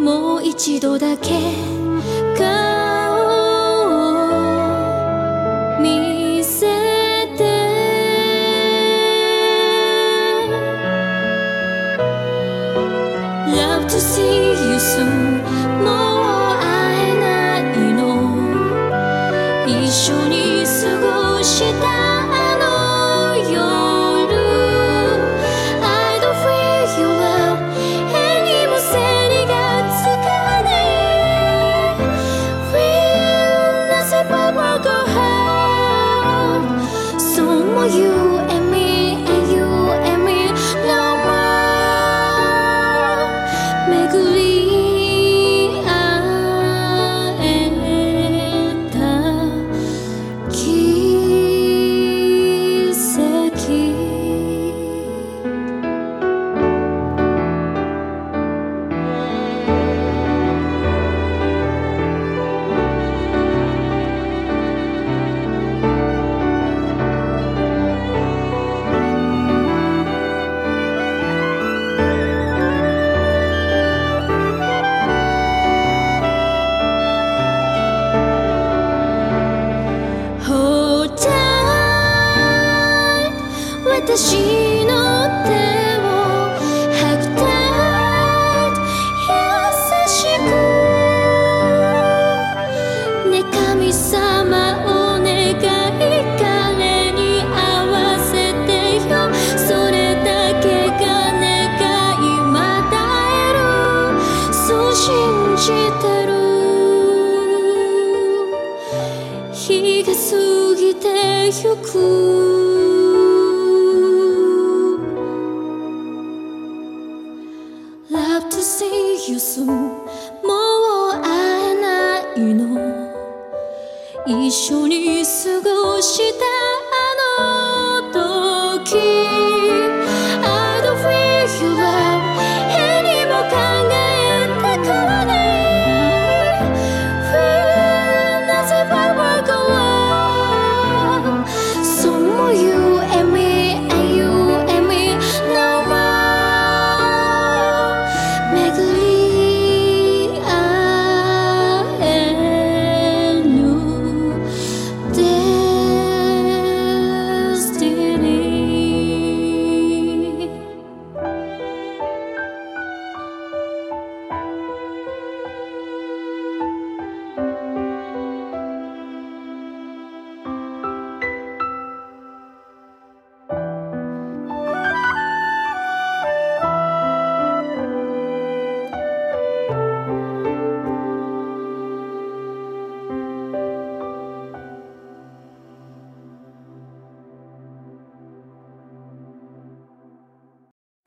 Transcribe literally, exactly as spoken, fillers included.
もう一度だけ顔を見せて Love to see you soon もう会えないの一緒に過ごしたあの夜 I don't feel your love 絵にも背にがつかない Feel nothing but broken heart So you and me and you and me no more 巡り会えた奇跡私の手を Hug tight 優しくね神様お願い彼に合わせてよそれだけが願いまたえるそう信じてる日が過ぎてゆくLove to see you soon もう会えないの一緒に過ごした